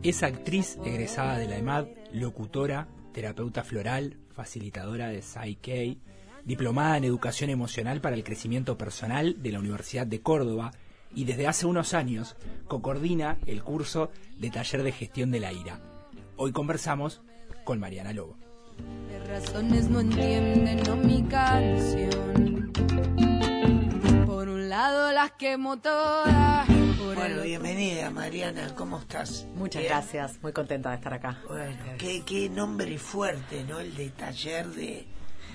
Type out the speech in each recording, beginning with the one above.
Es actriz egresada de la EMAD, locutora, terapeuta floral, facilitadora de Psyche, diplomada en educación emocional para el crecimiento personal de la Universidad de Córdoba y desde hace unos años coordina el curso de taller de gestión de la ira. Hoy conversamos con Mariana Lobo. De razones no entienden, no mi canción. Por un lado las quemo todas. Bueno, bienvenida Mariana, ¿cómo estás? Muchas gracias, muy contenta de estar acá. Bueno, qué nombre fuerte, ¿no? El de taller de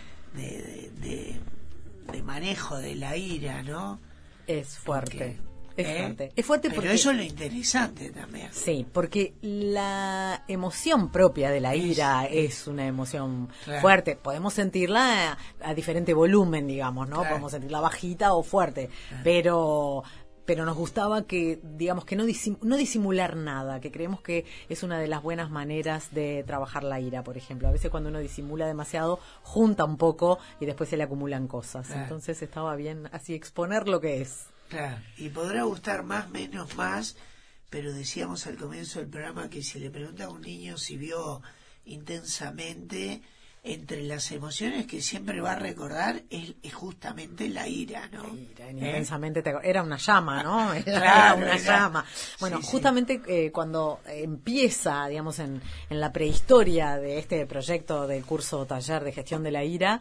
manejo de la ira, ¿no? Es fuerte. Porque, Es fuerte pero porque... eso es lo interesante también. Sí, porque la emoción propia de la ira es una emoción fuerte. Podemos sentirla a diferente volumen, digamos, ¿no? Claro. Podemos sentirla bajita o fuerte, pero nos gustaba que, digamos, que no disimular nada, que creemos que es una de las buenas maneras de trabajar la ira, por ejemplo. A veces cuando uno disimula demasiado, junta un poco y después se le acumulan cosas. Claro. Entonces estaba bien así exponer lo que es. Claro, y podrá gustar más, menos, más, pero decíamos al comienzo del programa que si le pregunta a un niño si vio intensamente, entre las emociones que siempre va a recordar es justamente la ira, ¿no? Intensamente era una llama, ¿no? Claro, Era una llama. Bueno, sí, justamente cuando empieza, digamos, en la prehistoria de este proyecto del curso taller de gestión de la ira,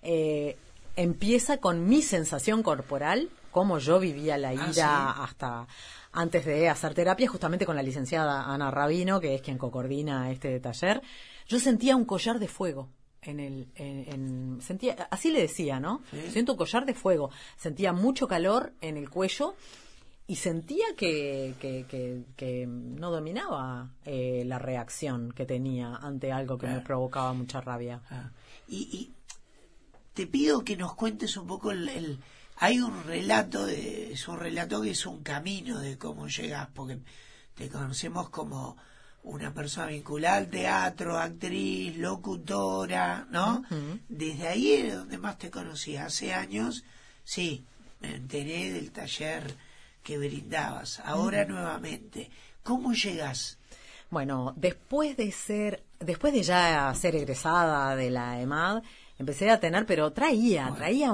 empieza con mi sensación corporal, cómo yo vivía la ira ¿sí? hasta antes de hacer terapia, justamente con la licenciada Ana Rabino, que es quien coordina este taller. Yo sentía un collar de fuego. Sentía, así le decía, ¿no? ¿Sí? Siento un collar de fuego. Sentía mucho calor en el cuello y sentía que no dominaba la reacción que tenía ante algo que me provocaba mucha rabia. Y te pido que nos cuentes un poco hay un relato, es un relato que es un camino de cómo llegas, porque te conocemos como una persona vinculada al teatro, actriz, locutora, ¿no? Uh-huh. Desde ahí es donde más te conocí. Hace años, sí, me enteré del taller que brindabas. Ahora nuevamente, ¿cómo llegas? Bueno, después de ya ser egresada de la EMAD, empecé a tener, pero traía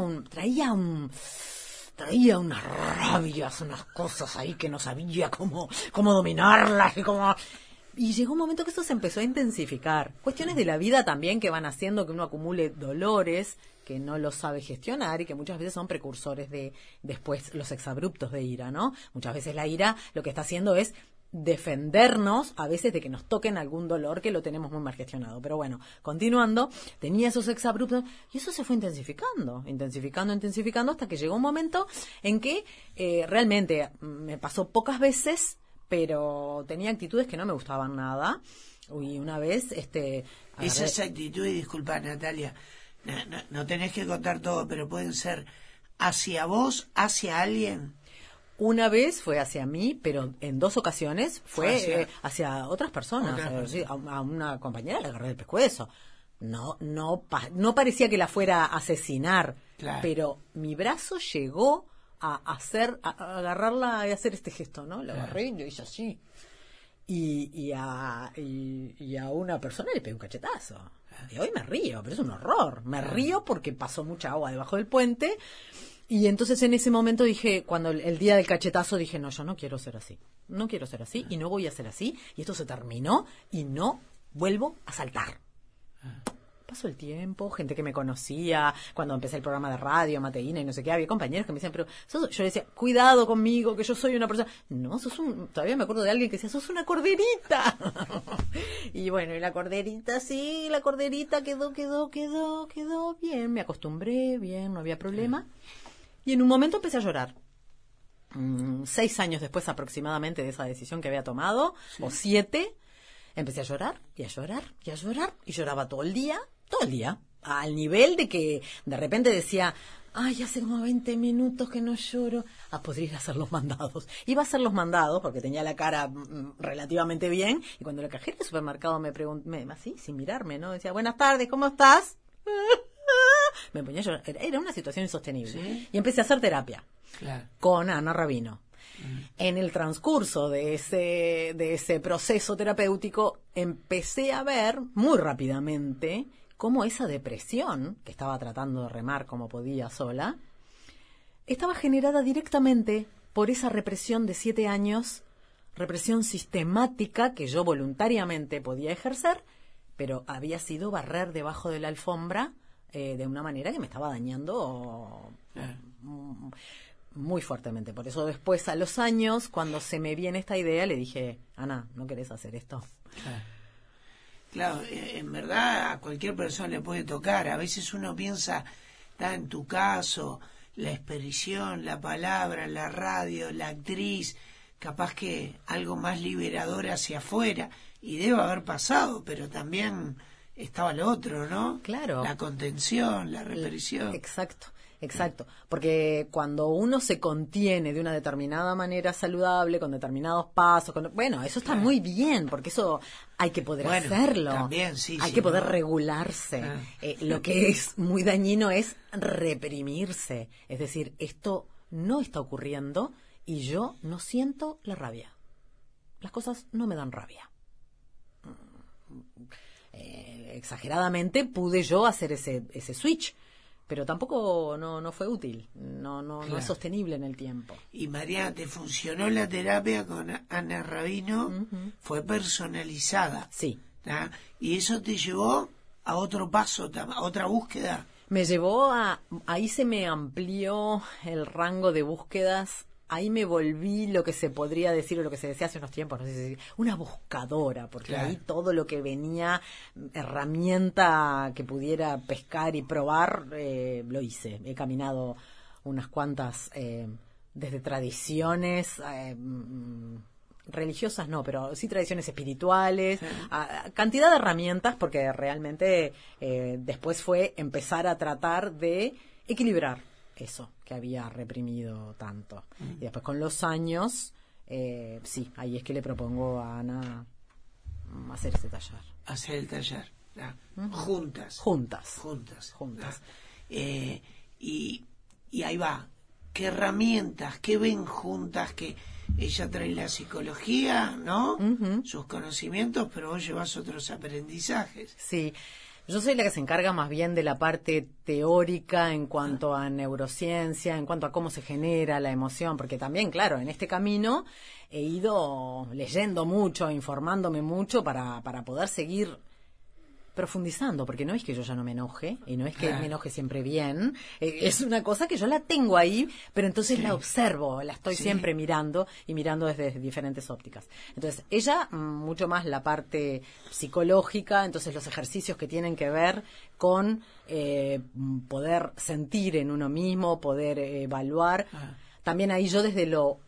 unas rabias, unas cosas ahí que no sabía cómo dominarlas y llegó un momento que eso se empezó a intensificar. Cuestiones de la vida también que van haciendo que uno acumule dolores que no los sabe gestionar y que muchas veces son precursores de después los exabruptos de ira, ¿no? Muchas veces la ira lo que está haciendo es defendernos a veces de que nos toquen algún dolor que lo tenemos muy mal gestionado. Pero bueno, continuando, tenía esos exabruptos y eso se fue intensificando hasta que llegó un momento en que realmente me pasó pocas veces, pero tenía actitudes que no me gustaban nada. Y una vez Esas actitudes, disculpa Natalia, no tenés que contar todo, pero pueden ser hacia vos, hacia alguien. Una vez fue hacia mí, pero en 2 ocasiones fue hacia otras personas. Sí, a una compañera le agarré el pescuezo. No parecía que la fuera a asesinar, pero mi brazo llegó a agarrarla y hacer este gesto, ¿no? La agarré y lo hice así. Y a una persona le pegué un cachetazo. Y hoy me río, pero es un horror. Me río porque pasó mucha agua debajo del puente. Y entonces en ese momento dije, cuando el día del cachetazo dije, no, yo no quiero ser así. No quiero ser así y no voy a ser así. Y esto se terminó y no vuelvo a saltar. Pasó el tiempo, gente que me conocía, cuando empecé el programa de radio, Mateína y no sé qué, había compañeros que me decían, pero yo decía, cuidado conmigo, que yo soy una persona. No, todavía me acuerdo de alguien que decía, sos una corderita. Y bueno, y la corderita quedó bien, me acostumbré bien, no había problema. Y en un momento empecé a llorar. 6 años después aproximadamente de esa decisión que había tomado, o 7, empecé a llorar, y lloraba todo el día, al nivel de que de repente decía, ay, hace como 20 minutos que no lloro, podría ir a hacer los mandados. Iba a hacer los mandados porque tenía la cara relativamente bien, y cuando la cajera del supermercado me preguntó, así, sin mirarme, ¿no? Decía, buenas tardes, ¿cómo estás? Me ponía a llorar, era una situación insostenible. ¿Sí? Y empecé a hacer terapia con Ana Rabino. En el transcurso de ese proceso terapéutico empecé a ver muy rápidamente cómo esa depresión, que estaba tratando de remar como podía sola, estaba generada directamente por esa represión de 7 años, represión sistemática que yo voluntariamente podía ejercer, pero había sido barrer debajo de la alfombra de una manera que me estaba dañando muy fuertemente. Por eso después, a los años, cuando se me viene esta idea, le dije, Ana, ¿no querés hacer esto? Claro, en verdad a cualquier persona le puede tocar. A veces uno piensa, está en tu caso, la expresión, la palabra, la radio, la actriz, capaz que algo más liberador hacia afuera, y debe haber pasado, pero también estaba lo otro, ¿no? Claro. La contención, la represión. Exacto, porque cuando uno se contiene de una determinada manera saludable, con determinados pasos, bueno, eso está muy bien, porque eso hay que poder hacerlo. También, sí, hay que poder regularse. Lo que es muy dañino es reprimirse, es decir, esto no está ocurriendo y yo no siento la rabia. Las cosas no me dan rabia. Exageradamente pude yo hacer ese switch, pero tampoco no fue útil, no es sostenible en el tiempo. Y María, ¿te funcionó la terapia con Ana Rabino? Fue personalizada. Sí. ¿Ah? Y eso te llevó a otro paso, a otra búsqueda. Me llevó ahí se me amplió el rango de búsquedas. Ahí me volví lo que se podría decir, o lo que se decía hace unos tiempos, no sé si una buscadora, porque ahí todo lo que venía, herramienta que pudiera pescar y probar, lo hice. He caminado unas cuantas, desde tradiciones, religiosas no, pero sí tradiciones espirituales, cantidad de herramientas, porque realmente después fue empezar a tratar de equilibrar eso que había reprimido tanto. Y después con los años, sí, ahí es que le propongo a Ana hacer ese taller. Hacer el taller, juntas. Y ahí va. ¿Qué herramientas, qué ven juntas? Que ella trae la psicología, ¿no? Sus conocimientos, pero vos llevas otros aprendizajes. Sí. Yo soy la que se encarga más bien de la parte teórica en cuanto a neurociencia, en cuanto a cómo se genera la emoción, porque también, claro, en este camino he ido leyendo mucho, informándome mucho para poder seguir profundizando, porque no es que yo ya no me enoje, y no es que me enoje siempre bien, es una cosa que yo la tengo ahí, pero entonces la observo, la estoy siempre mirando, y mirando desde diferentes ópticas. Entonces, ella, mucho más la parte psicológica, entonces los ejercicios que tienen que ver con poder sentir en uno mismo, poder evaluar. También ahí yo desde lo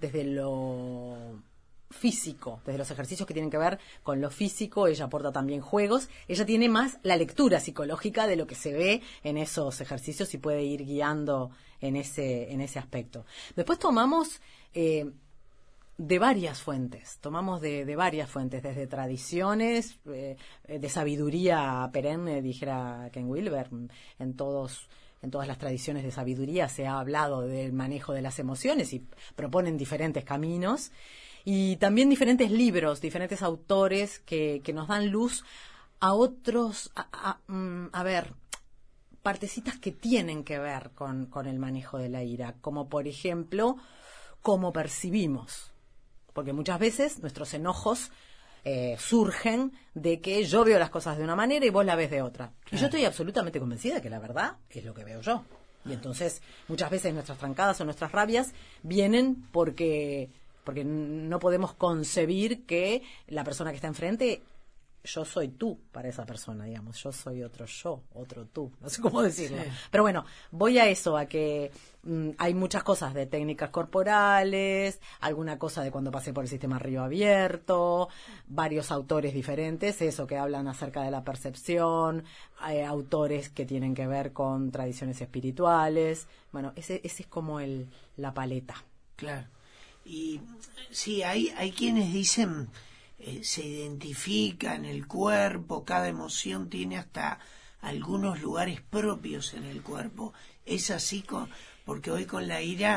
físico, desde los ejercicios que tienen que ver con lo físico, ella aporta también juegos, ella tiene más la lectura psicológica de lo que se ve en esos ejercicios y puede ir guiando en ese aspecto. Después tomamos de varias fuentes, desde tradiciones, de sabiduría perenne, dijera Ken Wilber, en todas las tradiciones de sabiduría se ha hablado del manejo de las emociones y proponen diferentes caminos. Y también diferentes libros, diferentes autores que nos dan luz a otros, a ver, partecitas que tienen que ver con el manejo de la ira, como por ejemplo, cómo percibimos. Porque muchas veces nuestros enojos surgen de que yo veo las cosas de una manera y vos la ves de otra. Y yo estoy absolutamente convencida que la verdad es lo que veo yo. Y entonces, muchas veces nuestras trancadas o nuestras rabias vienen porque no podemos concebir que la persona que está enfrente, yo soy tú para esa persona, digamos, yo soy otro yo, otro tú, no sé cómo decirlo. Pero bueno, voy a eso, a que hay muchas cosas de técnicas corporales, alguna cosa de cuando pasé por el sistema Río Abierto, varios autores diferentes, eso que hablan acerca de la percepción, autores que tienen que ver con tradiciones espirituales, bueno, ese es como la paleta. Claro. Y sí, hay quienes dicen, se identifica en el cuerpo, cada emoción tiene hasta algunos lugares propios en el cuerpo. Es así, porque hoy con la ira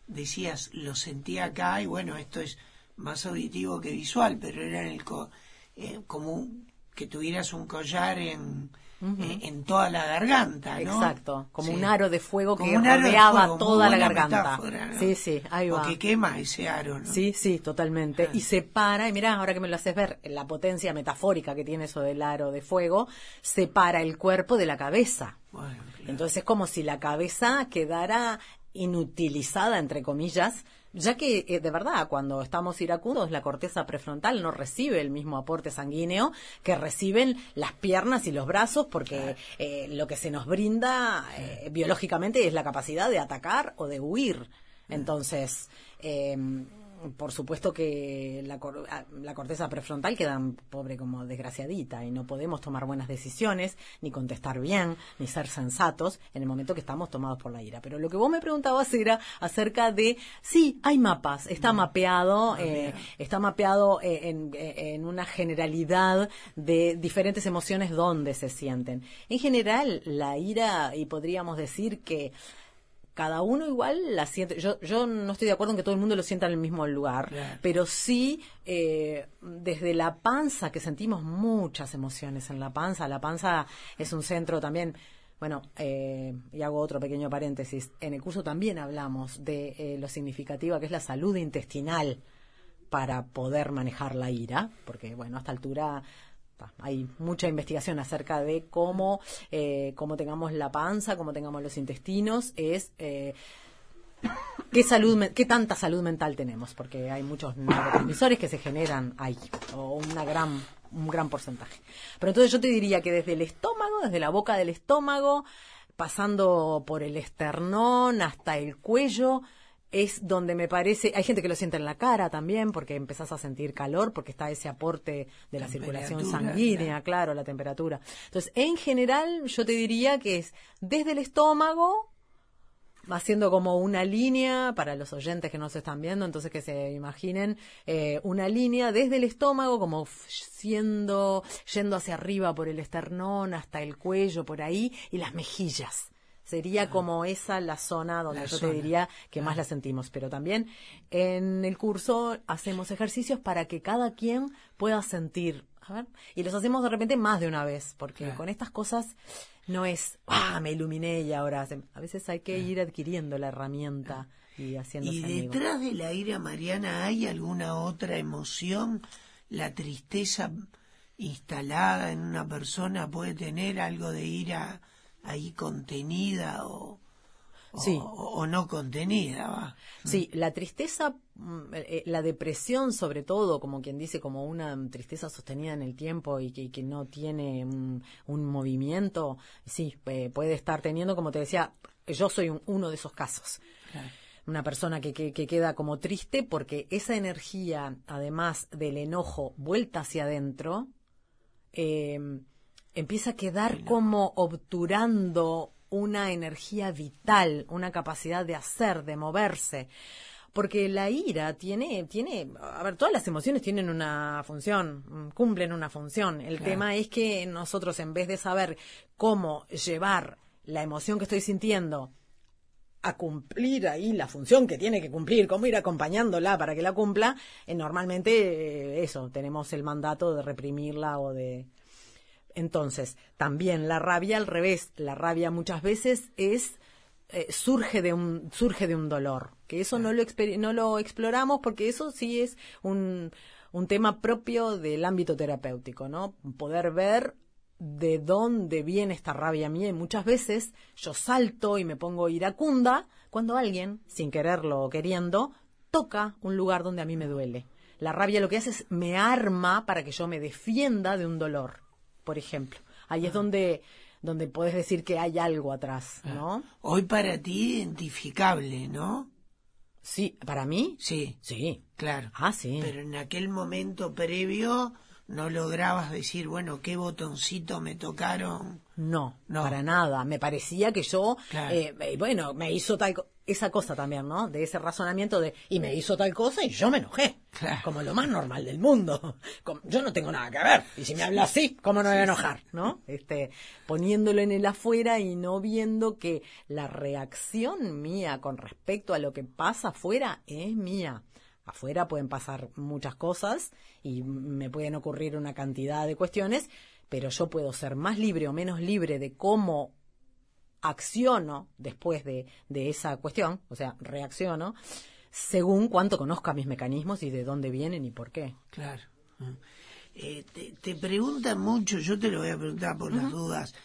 decías, lo sentí acá, y bueno, esto es más auditivo que visual, pero era como que tuvieras un collar en toda la garganta, ¿no? Exacto, como un aro de fuego que como rodeaba toda la garganta. Metáfora, ¿no? Sí, ahí va. Porque quema ese aro, ¿no? Sí, totalmente. Y separa, y mirá, ahora que me lo haces ver, la potencia metafórica que tiene eso del aro de fuego, separa el cuerpo de la cabeza. Bueno, claro. Entonces es como si la cabeza quedara inutilizada, entre comillas, ya que de verdad cuando estamos iracundos la corteza prefrontal no recibe el mismo aporte sanguíneo que reciben las piernas y los brazos, porque lo que se nos brinda biológicamente es la capacidad de atacar o de huir. Entonces por supuesto que la corteza prefrontal queda pobre como desgraciadita y no podemos tomar buenas decisiones, ni contestar bien, ni ser sensatos en el momento que estamos tomados por la ira. Pero lo que vos me preguntabas era acerca de, sí, hay mapas, está mapeado en una generalidad de diferentes emociones donde se sienten. En general, la ira, y podríamos decir que cada uno igual la siente. Yo no estoy de acuerdo en que todo el mundo lo sienta en el mismo lugar, claro, pero sí desde la panza, que sentimos muchas emociones en la panza. La panza es un centro también. Bueno, y hago otro pequeño paréntesis. En el curso también hablamos de lo significativa que es la salud intestinal para poder manejar la ira, porque bueno, a esta altura hay mucha investigación acerca de cómo tengamos la panza, cómo tengamos los intestinos, qué tanta salud mental tenemos, porque hay muchos neurotransmisores que se generan ahí, o un gran porcentaje. Pero entonces yo te diría que desde el estómago, desde la boca del estómago, pasando por el esternón hasta el cuello, es donde me parece, hay gente que lo siente en la cara también, porque empezás a sentir calor, porque está ese aporte de la circulación sanguínea, claro, la temperatura. Entonces, en general, yo te diría que es desde el estómago, haciendo como una línea, para los oyentes que no se están viendo, entonces que se imaginen, una línea desde el estómago, como yendo hacia arriba por el esternón, hasta el cuello, por ahí, y las mejillas. Sería como esa la zona donde te diría que más la sentimos. Pero también en el curso hacemos ejercicios para que cada quien pueda sentir. A ver, y los hacemos de repente más de una vez, porque con estas cosas no es, me iluminé y ahora... A veces hay que ir adquiriendo la herramienta y haciéndose amigo. ¿Y detrás de la ira, Mariana, hay alguna otra emoción? ¿La tristeza instalada en una persona puede tener algo de ira ahí contenida o no contenida, va? Sí, la tristeza, la depresión sobre todo, como quien dice, como una tristeza sostenida en el tiempo y que no tiene un movimiento, sí, puede estar teniendo, como te decía, yo soy uno de esos casos. Claro. Una persona que queda como triste porque esa energía, además del enojo, vuelta hacia adentro, empieza a quedar como obturando una energía vital, una capacidad de hacer, de moverse. Porque la ira tiene, a ver, todas las emociones tienen una función, cumplen una función. El tema es que nosotros, en vez de saber cómo llevar la emoción que estoy sintiendo a cumplir ahí la función que tiene que cumplir, cómo ir acompañándola para que la cumpla, normalmente tenemos el mandato de reprimirla o de... Entonces, también la rabia al revés. La rabia muchas veces surge de un dolor, que eso no lo exploramos porque eso sí es un tema propio del ámbito terapéutico, ¿no? Poder ver de dónde viene esta rabia mía, y muchas veces yo salto y me pongo iracunda cuando alguien, sin quererlo o queriendo, toca un lugar donde a mí me duele. La rabia lo que hace es me arma para que yo me defienda de un dolor. Por ejemplo, ahí es donde podés decir que hay algo atrás, ¿no? Hoy para ti identificable, ¿no? Sí, ¿para mí? Sí. Sí. Claro. Sí. Pero en aquel momento previo no lograbas decir, bueno, qué botoncito me tocaron. No, para nada. Me parecía que yo, Claro. bueno, me hizo esa cosa también, ¿no? De ese razonamiento y me hizo tal cosa y yo me enojé. Claro. Como lo más normal del mundo. Yo no tengo nada que ver. Y si me habla así, ¿cómo no me voy a enojar? ¿No? Poniéndolo en el afuera y no viendo que la reacción mía con respecto a lo que pasa afuera es mía. Afuera pueden pasar muchas cosas y me pueden ocurrir una cantidad de cuestiones, pero yo puedo ser más libre o menos libre de cómo acciono después de esa cuestión, o sea, reacciono, según cuánto conozca mis mecanismos y de dónde vienen y por qué. Claro. Te preguntan mucho, yo te lo voy a preguntar por las dudas,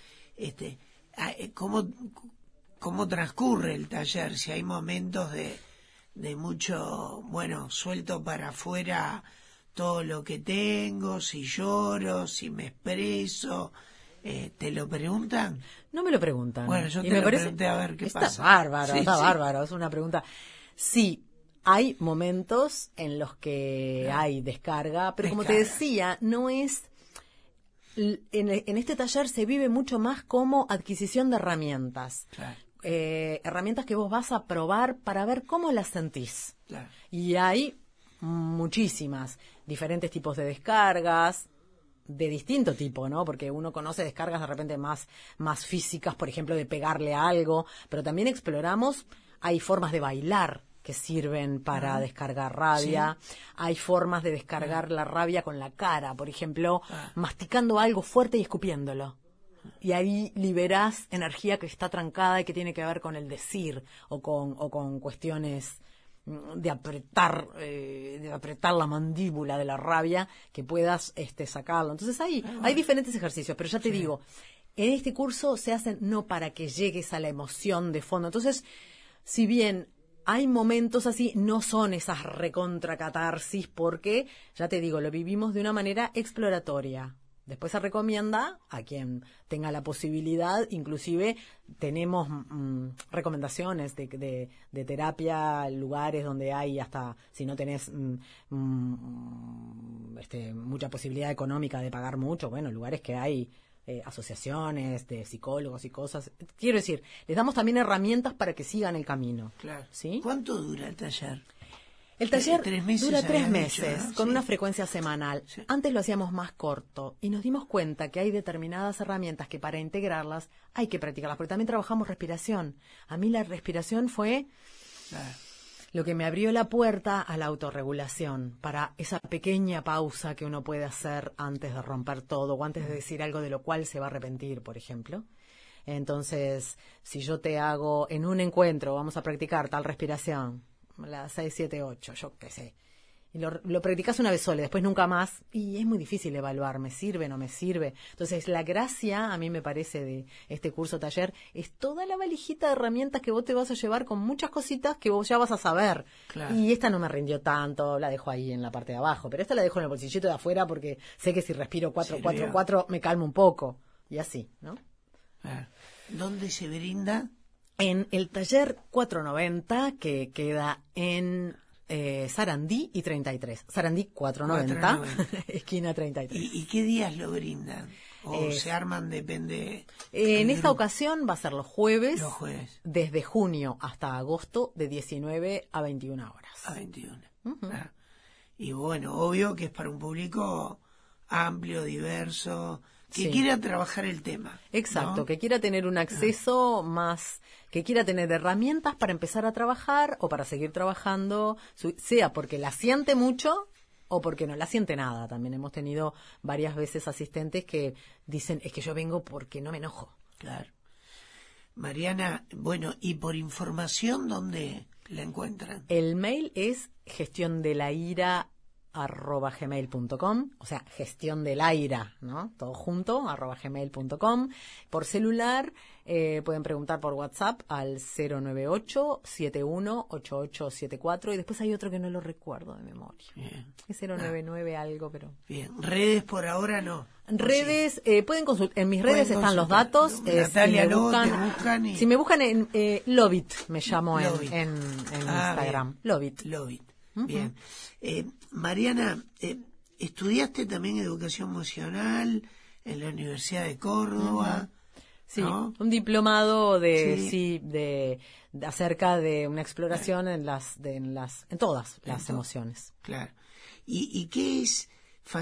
¿cómo transcurre el taller? Si hay momentos de mucho, bueno, suelto para afuera todo lo que tengo, si lloro, si me expreso, ¿te lo preguntan? No me lo preguntan. Bueno, yo y te me lo parece, pregunté a ver qué está pasa. Bárbaro, Sí, está sí. bárbaro, es una pregunta. Sí, hay momentos en los que Claro. hay descarga, pero como te Descarga. decía, no es... En este taller se vive mucho más como adquisición de herramientas. Claro, Herramientas que vos vas a probar para ver cómo las sentís. claro. Y hay muchísimas, diferentes tipos de descargas, de distinto tipo, ¿no? Porque uno conoce descargas de repente más físicas, por ejemplo, de pegarle a algo, pero también exploramos, hay formas de bailar que sirven para descargar rabia, hay formas de descargar la rabia con la cara, por ejemplo, masticando algo fuerte y escupiéndolo. Y ahí liberás energía que está trancada y que tiene que ver con el decir o con cuestiones de apretar la mandíbula de la rabia, que puedas sacarlo. Entonces hay diferentes ejercicios, pero ya te digo, en este curso se hacen no para que llegues a la emoción de fondo. Entonces, si bien hay momentos así, no son esas recontracatarsis, porque, ya te digo, lo vivimos de una manera exploratoria. Después se recomienda a quien tenga la posibilidad, inclusive tenemos recomendaciones de terapia, lugares donde hay hasta, si no tenés mucha posibilidad económica de pagar mucho, bueno, lugares que hay asociaciones de psicólogos y cosas. Quiero decir, les damos también herramientas para que sigan el camino. Claro. ¿Sí? ¿Cuánto dura el taller? El taller 3 meses dura 3 habías meses, dicho, ¿no? con Sí. una frecuencia semanal. Sí. Antes lo hacíamos más corto y nos dimos cuenta que hay determinadas herramientas que para integrarlas hay que practicarlas, porque también trabajamos respiración. A mí la respiración fue Claro. lo que me abrió la puerta a la autorregulación, para esa pequeña pausa que uno puede hacer antes de romper todo o antes de decir algo de lo cual se va a arrepentir, por ejemplo. Entonces, si yo te hago en un encuentro, vamos a practicar tal respiración, la 6, 7, 8, yo qué sé, y lo practicas una vez sola, después nunca más, y es muy difícil evaluar, ¿me sirve, no me sirve? Entonces, la gracia, a mí me parece, de este curso taller, es toda la valijita de herramientas que vos te vas a llevar con muchas cositas que vos ya vas a saber. Claro. Y esta no me rindió tanto, la dejo ahí en la parte de abajo, pero esta la dejo en el bolsillito de afuera porque sé que si respiro 4, Sirvió. 4, 4 me calmo un poco, y así, ¿no? Claro. ¿Dónde se brinda? En el taller 490, que queda en Sarandí y 33. Sarandí 490, 490. esquina 33. ¿Y qué días lo brindan? ¿O se arman, depende? En del esta grupo? ocasión va a ser los jueves, desde junio hasta agosto, de 19 a 21 horas. A 21. Claro. Y bueno, obvio que es para un público amplio, diverso, que Sí. quiera trabajar el tema. Exacto, ¿no? que quiera tener un acceso más, que quiera tener herramientas para empezar a trabajar o para seguir trabajando, sea porque la siente mucho o porque no la siente nada. También hemos tenido varias veces asistentes que dicen, es que yo vengo porque no me enojo. Claro. Mariana, bueno, y por información, ¿dónde la encuentran? El mail es gestiondelaira@gmail.com, o sea, gestión del aira, ¿no? Todo junto, @gmail.com. Por celular, pueden preguntar por WhatsApp al 098-718874, y después hay otro que no lo recuerdo de memoria. Bien. Es 099 algo, pero... Bien. ¿Redes por ahora no? Redes, pueden consultar, en mis Pueden redes están los consultar. datos. Natalia Lobo, te buscan y- si me buscan en Lovit, me llamo Lovit. en Ah, Instagram. bien. Lovit. Lovit. Bien. Mariana, estudiaste también educación emocional en la Universidad de Córdoba. Sí, ¿no? un diplomado de acerca de una exploración en todas las emociones. Claro. ¿Y qué es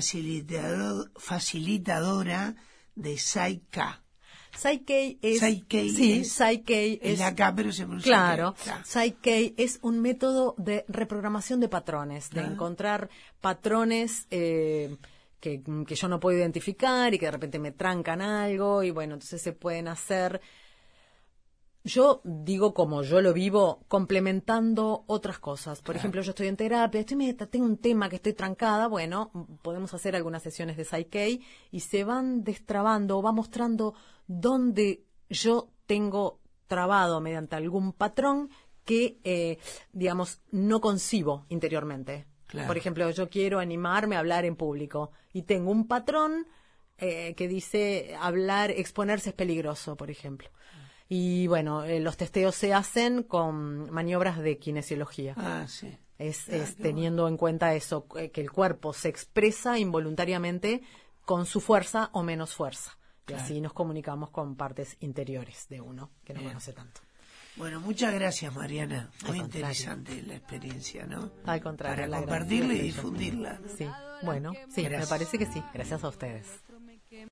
facilitadora de Psy-K? Psy-K es... Psy-K es... la K, pero se pronuncia Claro, K. Psy-K es un método de reprogramación de patrones, de encontrar patrones que yo no puedo identificar y que de repente me trancan algo, y bueno, entonces se pueden hacer... Yo digo, como yo lo vivo, complementando otras cosas. Por ejemplo, yo estoy en terapia, tengo un tema que estoy trancada, bueno, podemos hacer algunas sesiones de Psy-K y se van destrabando o va mostrando dónde yo tengo trabado mediante algún patrón que, digamos, no concibo interiormente. Claro. Por ejemplo, yo quiero animarme a hablar en público y tengo un patrón que dice exponerse es peligroso, por ejemplo. Y bueno, los testeos se hacen con maniobras de kinesiología. Sí. Es teniendo en cuenta eso, que el cuerpo se expresa involuntariamente con su fuerza o menos fuerza. Claro. Y así nos comunicamos con partes interiores de uno que no conoce tanto. Bueno, muchas gracias, Mariana. Muy interesante la experiencia, ¿no? Al contrario. Para compartirla y difundirla. Sí, bueno, sí, gracias. Me parece que sí. Gracias a ustedes.